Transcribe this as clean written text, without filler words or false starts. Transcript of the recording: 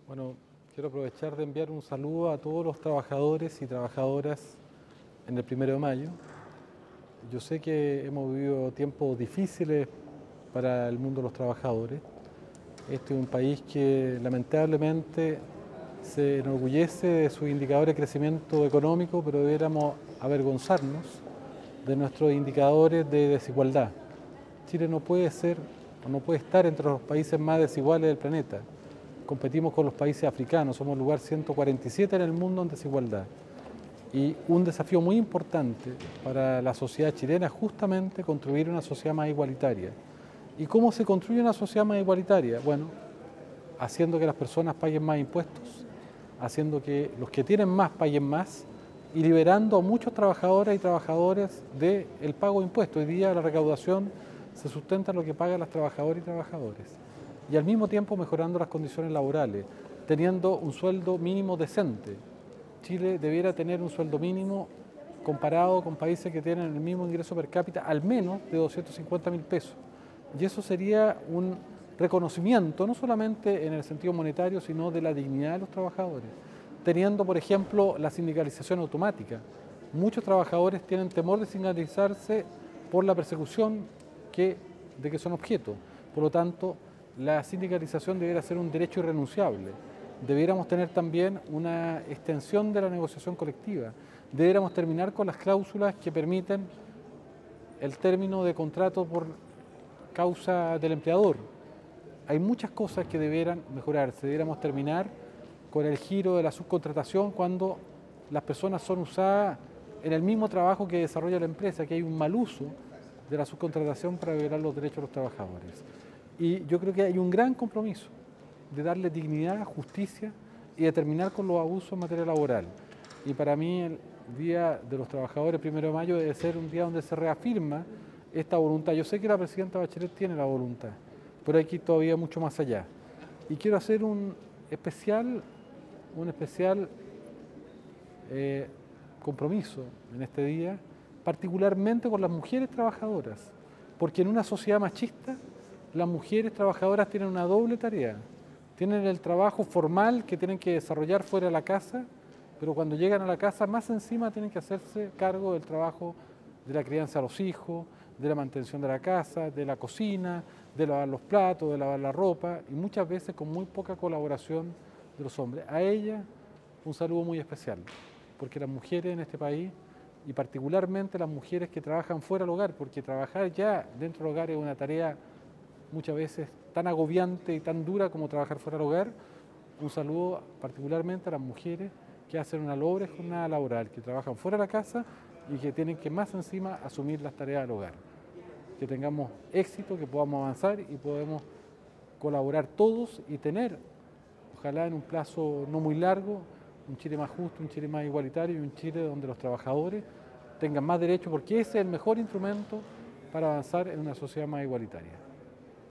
Bueno, quiero aprovechar de enviar un saludo a todos los trabajadores y trabajadoras en el 1 de Mayo. Yo sé que hemos vivido tiempos difíciles para el mundo de los trabajadores. Este es un país que lamentablemente se enorgullece de sus indicadores de crecimiento económico, pero deberíamos avergonzarnos de nuestros indicadores de desigualdad. Chile no puede ser o no puede estar entre los países más desiguales del planeta. Competimos con los países africanos, somos el lugar 147 en el mundo en desigualdad. Y un desafío muy importante para la sociedad chilena es justamente construir una sociedad más igualitaria. ¿Y cómo se construye una sociedad más igualitaria? Bueno, haciendo que las personas paguen más impuestos, haciendo que los que tienen más paguen más y liberando a muchos trabajadores y trabajadores del pago de impuestos. Hoy día la recaudación se sustenta en lo que pagan las trabajadoras y trabajadores. Y al mismo tiempo mejorando las condiciones laborales, teniendo un sueldo mínimo decente. Chile debiera tener un sueldo mínimo comparado con países que tienen el mismo ingreso per cápita al menos de 250.000 pesos. Y eso sería un reconocimiento, no solamente en el sentido monetario, sino de la dignidad de los trabajadores. Teniendo, por ejemplo, la sindicalización automática. Muchos trabajadores tienen temor de sindicalizarse por la persecución de que son objeto. Por lo tanto, la sindicalización debería ser un derecho irrenunciable. Debiéramos tener también una extensión de la negociación colectiva. Debiéramos terminar con las cláusulas que permiten el término de contrato por causa del empleador. Hay muchas cosas que debieran mejorarse. Debiéramos terminar con el giro de la subcontratación cuando las personas son usadas en el mismo trabajo que desarrolla la empresa, que hay un mal uso de la subcontratación para violar los derechos de los trabajadores. Y yo creo que hay un gran compromiso de darle dignidad, justicia y de terminar con los abusos en materia laboral. Y para mí el Día de los Trabajadores, 1 de Mayo, debe ser un día donde se reafirma esta voluntad. Yo sé que la presidenta Bachelet tiene la voluntad, pero hay que ir todavía mucho más allá. Y quiero hacer un especial compromiso en este día, particularmente con las mujeres trabajadoras, porque en una sociedad machista las mujeres trabajadoras tienen una doble tarea. Tienen el trabajo formal que tienen que desarrollar fuera de la casa, pero cuando llegan a la casa más encima tienen que hacerse cargo del trabajo de la crianza de los hijos, de la mantención de la casa, de la cocina, de lavar los platos, de lavar la ropa, y muchas veces con muy poca colaboración de los hombres. A ella un saludo muy especial, porque las mujeres en este país, y particularmente las mujeres que trabajan fuera del hogar, porque trabajar ya dentro del hogar es una tarea muchas veces tan agobiante y tan dura como trabajar fuera del hogar. Un saludo particularmente a las mujeres que hacen una doble jornada laboral, que trabajan fuera de la casa y que tienen que más encima asumir las tareas del hogar. Que tengamos éxito, que podamos avanzar y podemos colaborar todos y tener, ojalá en un plazo no muy largo, un Chile más justo, un Chile más igualitario y un Chile donde los trabajadores tengan más derechos, porque ese es el mejor instrumento para avanzar en una sociedad más igualitaria.